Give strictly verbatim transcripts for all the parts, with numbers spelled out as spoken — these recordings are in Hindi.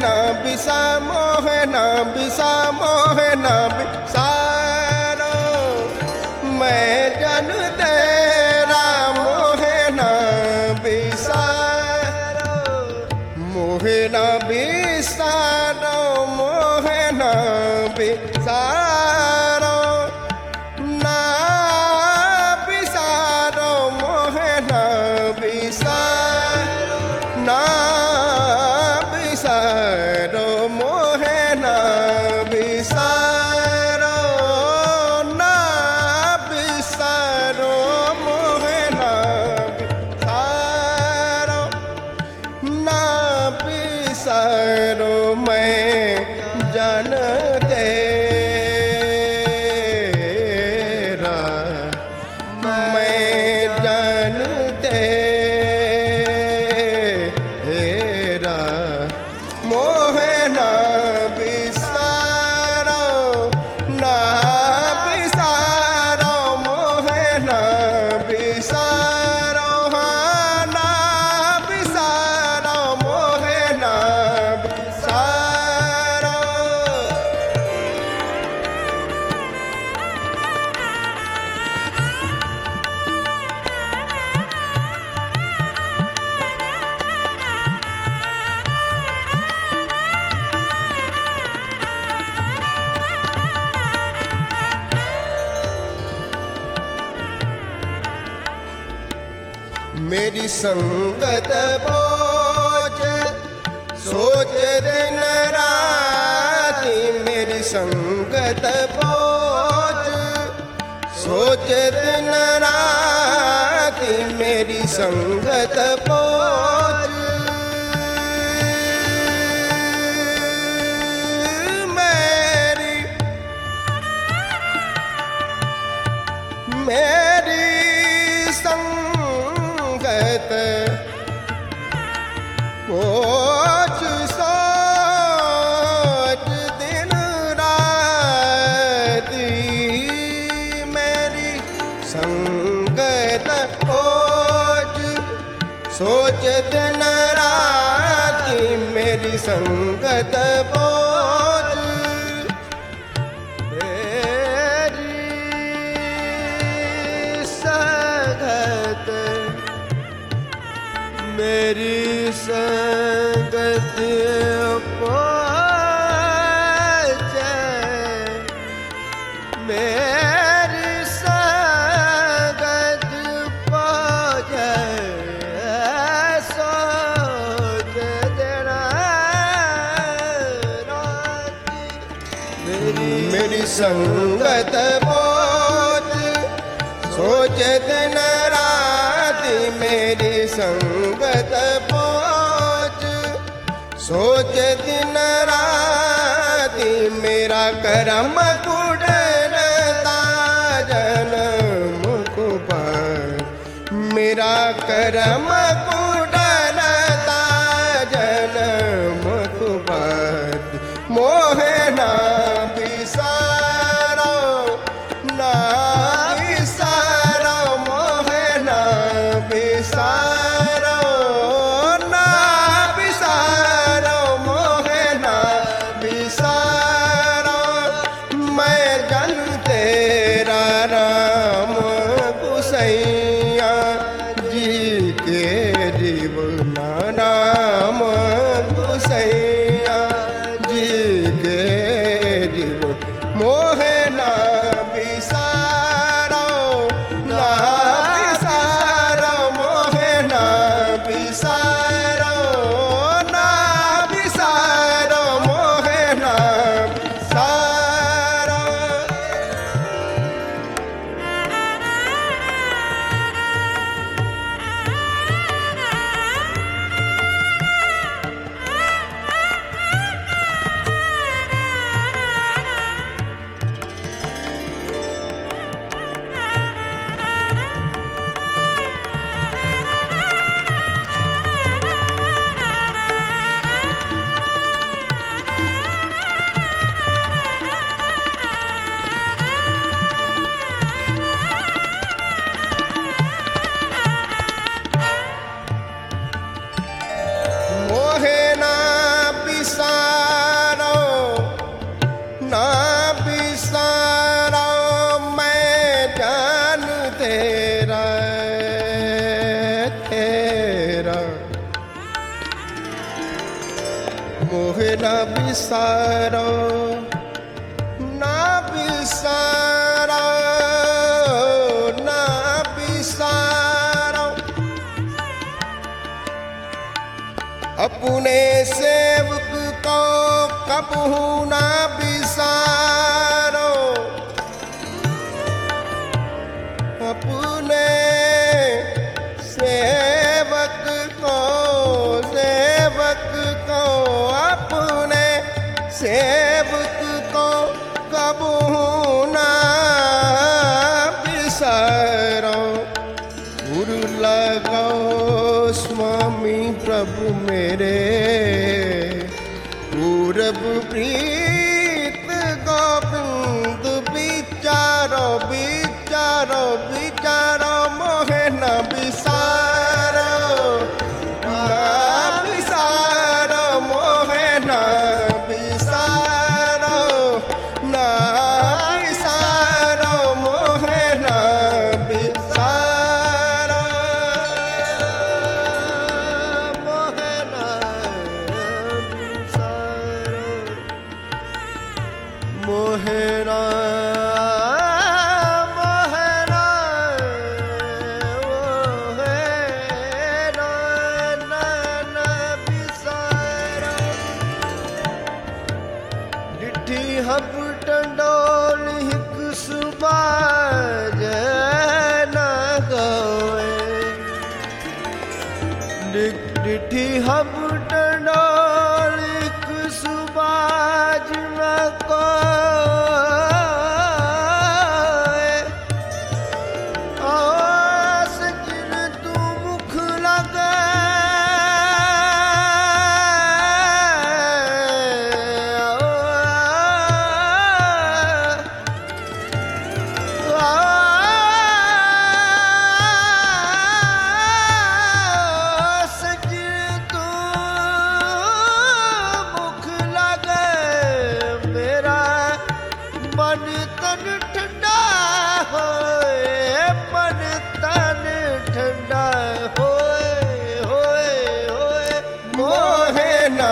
ना बिसा मोहे ना बिसा मोहे ना बिसारो मैं जन तेरा मोहे ना बिसारो मोहे ना बिसारो मोहे ना बिसारो ना बिसारो मोहे ना बिसारो ना बिसारो मोहे ना बिसारो ना बिसारो मोहे ना बिसारो ना बिसारो मैं जन तेरा मैं जन तेरा मोहे ना बिसारो ना बिसारो मोहे ना बिसारो हाँ ना बिसारो मोहे ना बिसारो मेरी संगत बोझ सोच दिन राती मेरी संगत बोझ सोच दिन राती मेरी संगत बोझ मेरी मेरी संगत बोझ सोच दिन राती मेरी संगत बोझ सोच दिन राती मेरी संगत बोझ मेरी संगत मेरी संगत पहुँचे मेरी संगत पहुँचे सोच देना मेरी मेरी संगत बोझ सोच दिन राती मेरी संगत बोझ सोच दिन राती मेरा करम कुड़ता जन्म को पार मेरा करम कुड़ता जन्म को पार मोहे ना बिसारो ना बिसारो मोहे ना बिसारो ना बिसारो मोहे ना बिसारो मैं जन तेरा राम गुसैया जी के बिसारो ना बिसारो ना बिसारो अपने सेवक को कबहू ना बिसारो अपने सेवक को सेवक को अपने सेवक को कबहू ना बिसारो गुरु लगाओ स्वामी प्रभु मेरे पूरब प्रीत गोविंद विचारो विचारो विचारो मोहे न बिसारो न बिसारो मोहे न बिसारो न बिसारो मोहे न बिसारो मोहे न बिसारो मोहे न हब टंडोल हिक सुबाज न गोए डिठी हब टंडोल हिक सुबाज न कोए आस जिन तू मुख लगे मन तन ठंडा होए मन तन ठंडा होए होए होए मोहे ना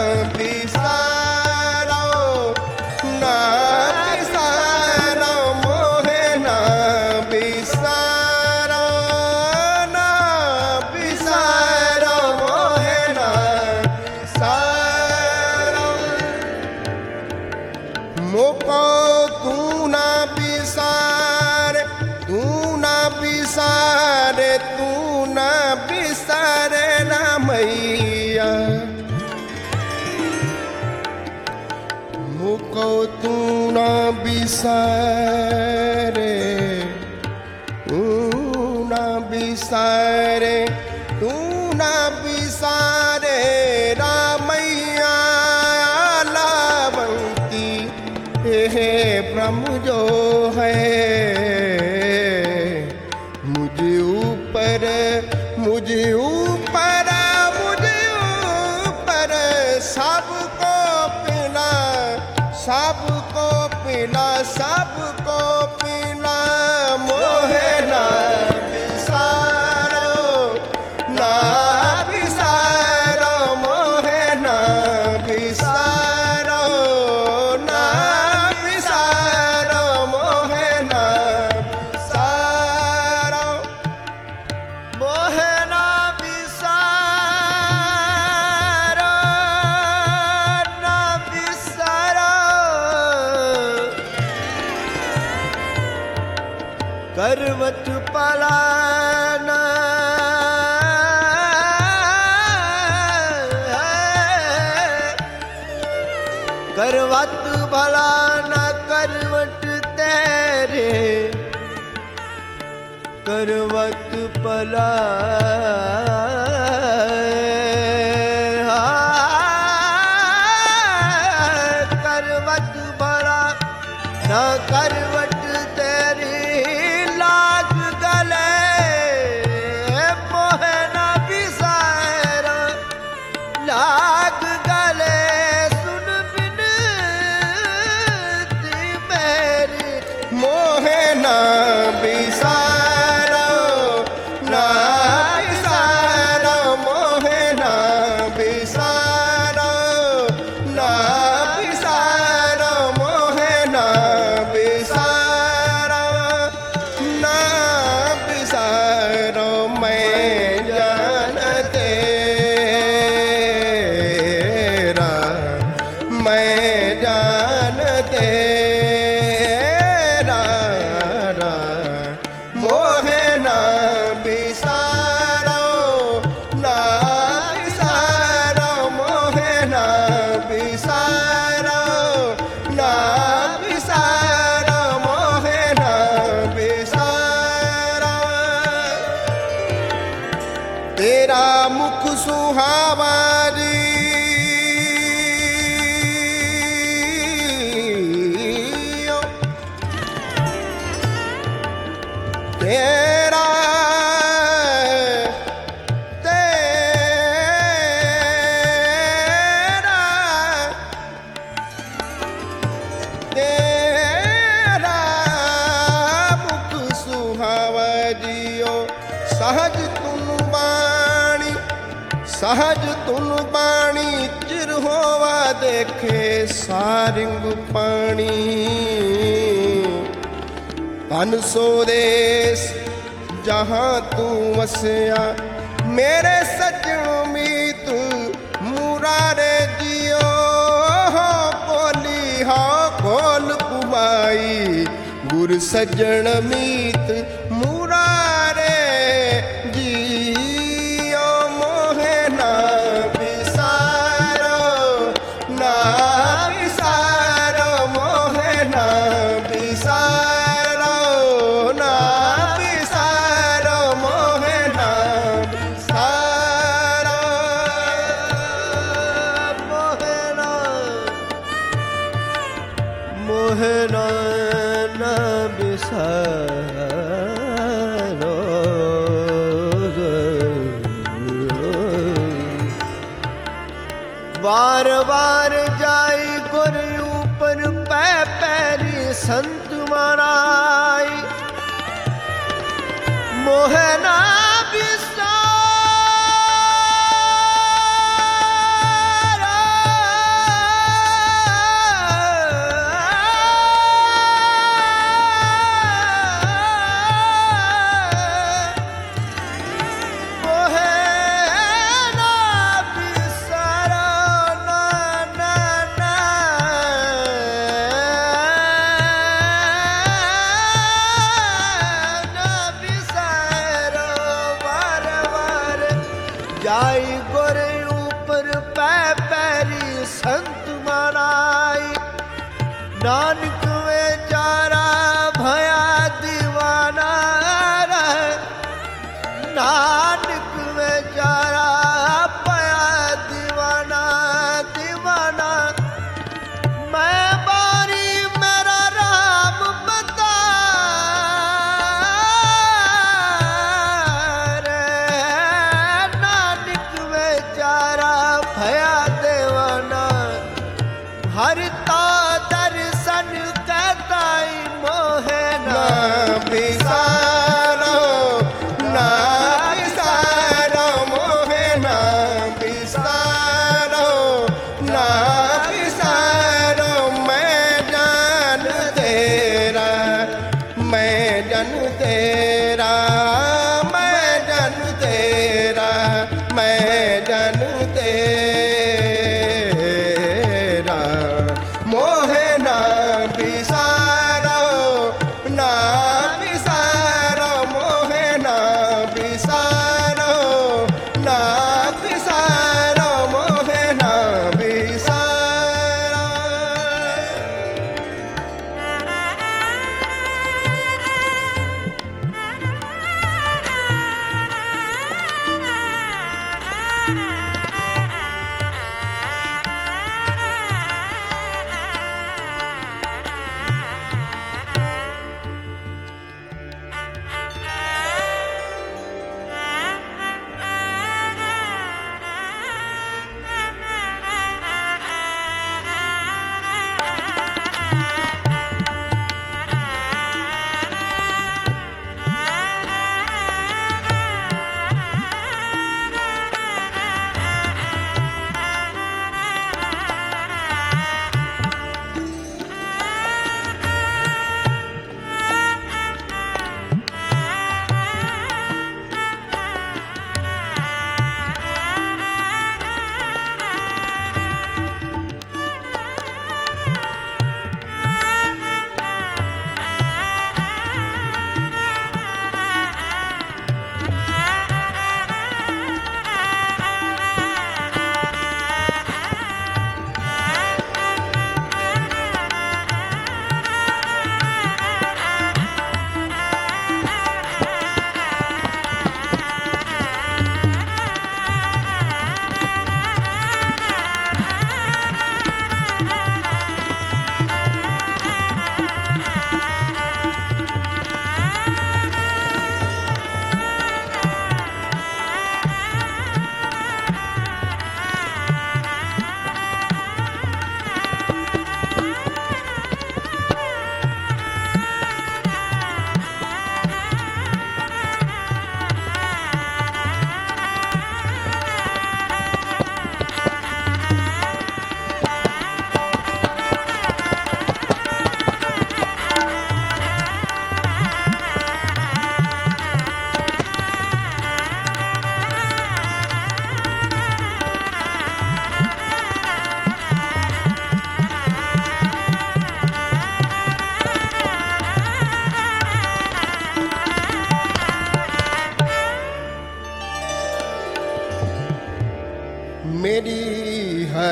बिसारो ना बिसारो मोहे ना बिसारो ना बिसारो मोहे ना बिसारो मोको तू ना बिसारे तू ना बिसारे तू ना बिसारे ना मैया मुको तू ना बिसारे तू ना बिसारे तू ना बिसारे रामैया लावंती हे ब्रह्म जो है मुझे ऊपर मुझे ऊपर मुझे ऊपर सबको पिला सबको पिला सबको पिला मोहे ना बिसारो ना बिसारो मोहे ना बिसारो ना बिसारो मोहे ना बिसारो मोहे ना बिसारो ना बिसारो करवट पलाना करवट भला न करवट तेरे करवट पला करवट भला न करवट तेरी लाज गले मोहे न बिसारो लाग गले सुन बिनती मेरी मोहे न बिसारो ना बिसारो मोहे न बिसारो ना सुहावरी तेरा तेरा तेरा मुख सुहावा जियो सहज तुन बाणी सहज तुन बाणी चिर होवा देखे सारिंग पानी तन सो देश जहां तू वसया मेरे सजन मीत मुरारे जियो हो कोली हो कोल कुमाई गुर सजन मीत मुरारे जियो मोहे ना बिसारो ना बिसारो मोहे ना बिसारो ना बिसारो मोहे ना बिसारो मोहे ना मोहे ना ना बिसारो बार बार जाई गुर ऊपर पै पैरी संत मनाई मोहे ना बिसारो मोहे ना बिसारो ना ना ना ना बिसारो बार बार जाई गोरे ऊपर पै पैरी संत मनाई नानक बेचारा भया दीवाना रहे नानक बेचारा पया दीवाना दीवाना मैं बारी मेरा राम बता रे नानक बेचारा भया दीवाना हरता दर्शन कहताई मोहे ना बिसारो ना बिसारो मोहे ना बिसारो ना बिसारो मैं जान तेरा मैं जन तेरा मैं जन तेरा मैं जन तेरा मोहे ना बिसारो ना बिसारो मोहे ना बिसारो ना बिसारो मोहे ना बिसारो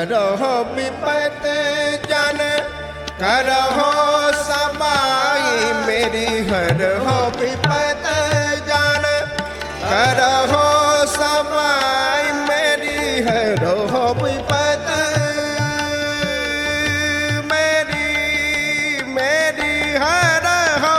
हरहो विपत जन करहो समाई मेरी हरहो विपत जन करहो समाई मेरी हरहो विपत मेरी मेरी हरहो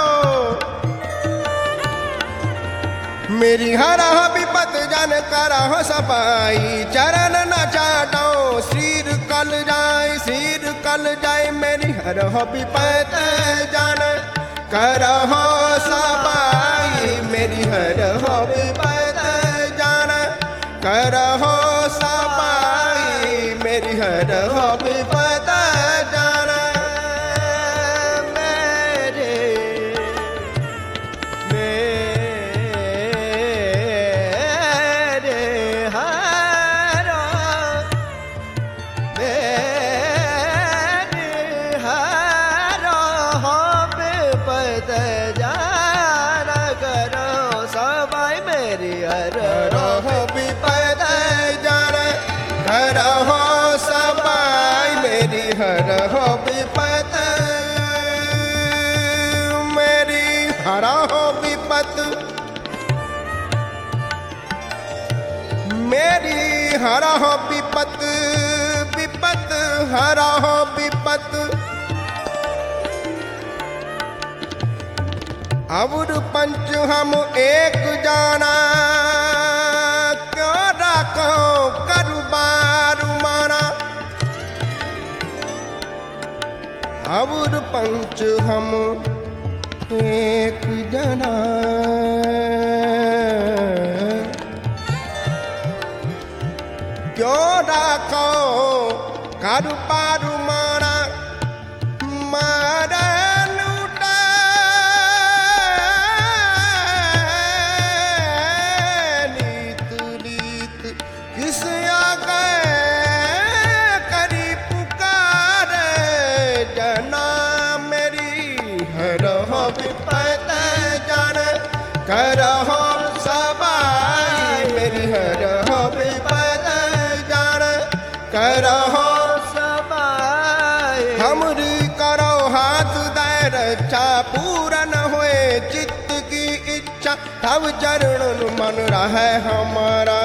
मेरी हरहो विपत जन करहो सफाई चरण न चाटो सिर कल जाए सिर कल जाए मेरी हरहो विपत जन करहो सफाई मेरी हरहो विपत जन करहो सफाई मेरी हरहो विपत जन हरहो विपत मेरी हरहो विपत मेरी हरहो विपत विपत हरहो विपत अवुर पंच हम एक जाना क्यों राखो करु बारु माना अवुर पंच हम एक जना क्यों राखो करु बारु माना मारा लूटा नीत नीत किस आगे करी पुकार जना मेरी हरहो विपत जन करहो सबाई मेरी हरहो विपत जन करहो सबाई हमरी करो हाथ दे रक्षा पूरन हुए चित्त की इच्छा तब चरण मन रहे हमारा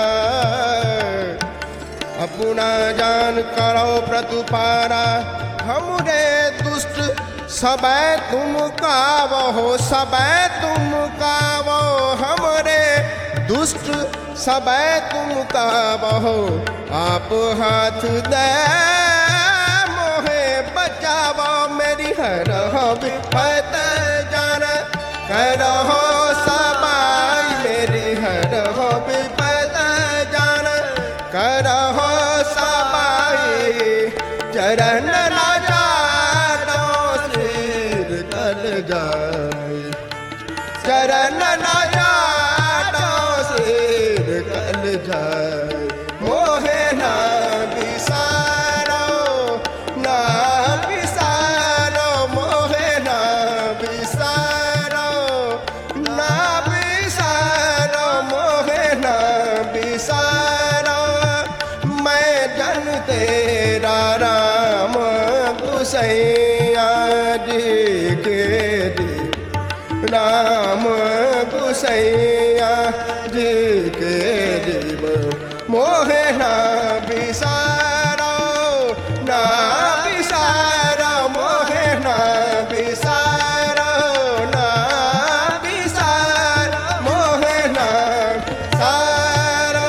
अपना जान करो प्रतुपारा हमरे दुष्ट सबे तुम कावो सबे तुम कावो हमरे दुष्ट सबे तुम कावो आप हाथ दे मोहे बचावो मेरी हरहो विपत जन करहो सबाई मेरी हरहो विपत जन करहो सबाई चरण न जानो सिर तल जाए चरण न जानो सिर तल जाए मोहे ना बिसारो ना बिसारो मोहे ना बिसारो ना बिसारो मोहे ना बिसारो मैं जन तेरा राम गुसैया जी के जी राम गुसैया जी के जीव मोहे ना बिसारो ना बिसारो मोहे ना बिसारो ना बिसारो मोहे ना सारो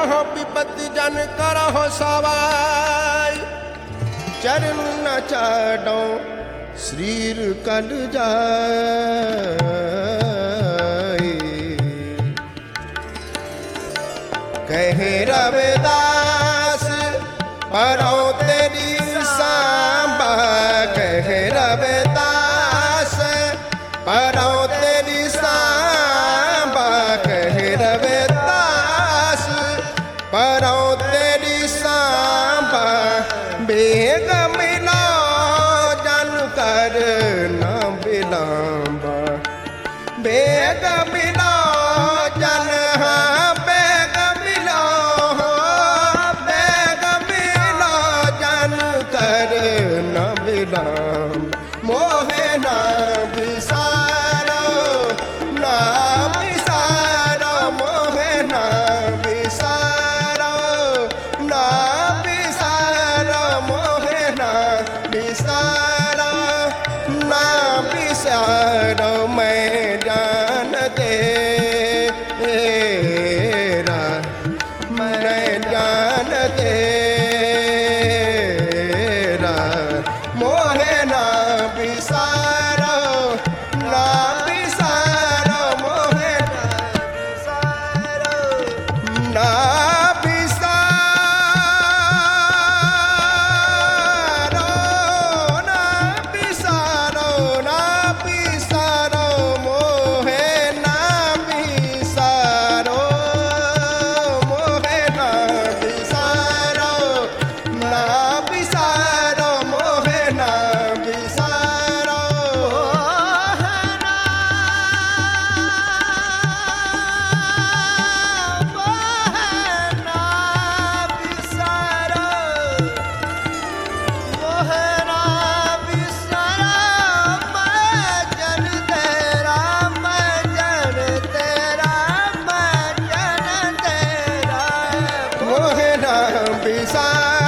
कहो विपत्ति जन करहो सवाय, चरण न चाडो श्रीर कल जाय। कहे रविदास परो तेरी सांबा, कहे रविदास परो तेरी सांबा, कहे रविदास परो तेरी सांबा। बेग मिलो जन कर न बिलांबा, बेग मिलो जन हाँ बेग मिलो, बेग मिलो जन कर न बिलाम। मोहे ना बिसारो ना बिसारो, मोहे ना बिसारो ना बिसारो, मोहे ना बिसारो ना बिसारो। मैं जान तेरा, मैं जान तेरा, मोहे ना बिसारो ना बिसारो, मोहे ना बिसारो ना बिसारो, ना बिसारो ना बिसारो, मोहे ना बिसारो, मोहे ना बिसारो ना बिसारो, मोहे ना बिसारो, मोहे ना बिसारो, मैं जन तेरा, मैं जन तेरा, मैं जन तेरा, मोहे ना बिसारो।